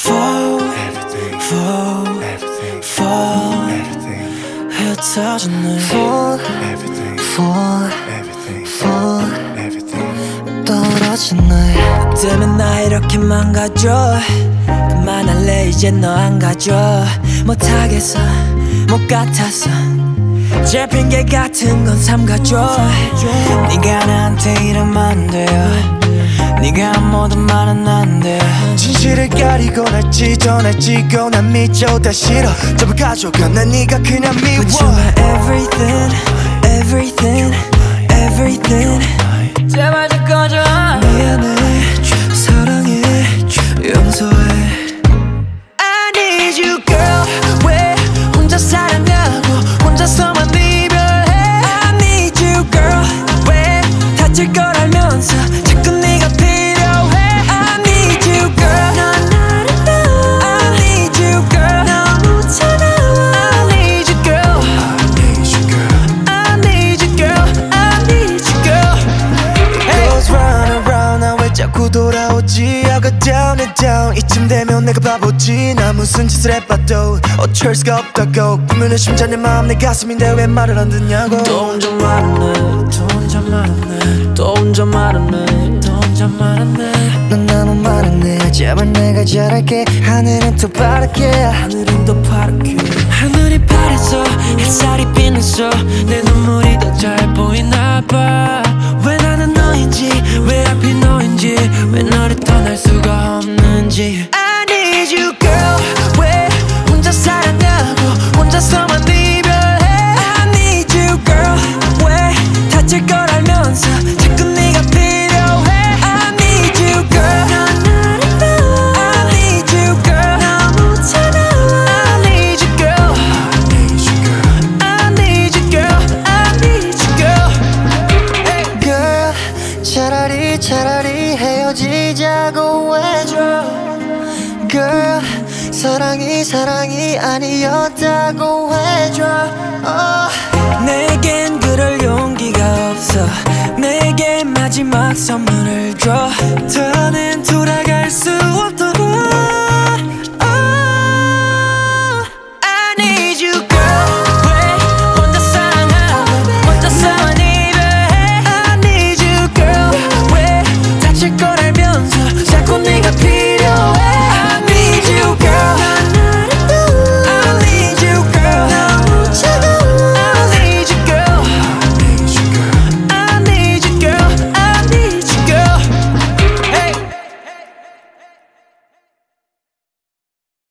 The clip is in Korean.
fall, fall, fall. 흩어진 늘 fall, fall, fall. 떨어진 날 때문에 나 이렇게 망가져. 그만할래 이제 너 안 가져. 못하겠어 못 같아서 제 핑계 같은 건 삼가줘. 네가 나한테 이러면 안 돼요. 네가 한 모든 말은 안 돼. 진실을 가리고 날 찢어내지고 난 미쳐 다 싫어. 전부 가져가 난 네가 그냥 미워. But you're my everything, everything, everything. 제발 좀 꺼져. 미안해 사랑해 용서해. I need you girl. 왜 혼자 사랑하고 혼자서만 이별해. I need you girl. 왜 다칠 걸 알면서 자꾸 네가 필요해. I need you girl. 넌 나를 봐. I need you girl. 너무 차가워. I need you girl. I need you girl. I need you girl. It goes round and round. 나 왜 자꾸 돌아오지. I go down and down. 이쯤 되면 내가 바보지. 나 무슨 짓을 해봐도 어쩔 수가 없다고. 분명히 심장 내 마음 내 가슴인데 왜 말을 안 듣냐고. 또 혼자 말하네 또 혼자 말하네 또 혼자 말하네 또 혼자 말하네. 넌 너무 말하네. 제발 내가 잘할게. 하늘은 더 파랗게 하늘은 더 파랗게. 하늘이 파래서 햇살이 빛나서 내 눈물이 더 잘 보이나 봐. 왜 나는 너인지 왜 하필 너인지 왜 너를 떠날 수가 없는지. I need you girl. 왜 혼자 사랑하고 혼자서만 이별해. I need you girl. 왜 다칠 걸 알면서 자꾸 네가 필요해. I need you girl. 넌 나를 봐. I need you girl. 너무 차가워. I need you girl. I need you girl. I need you girl. Hey girl 차라리 헤어지자고 해줘. Girl 사랑이 아니었다고 해줘. 내겐 그럴 용기가 없어. 내게 마지막 선물을 줘. 더는 돌아갈 수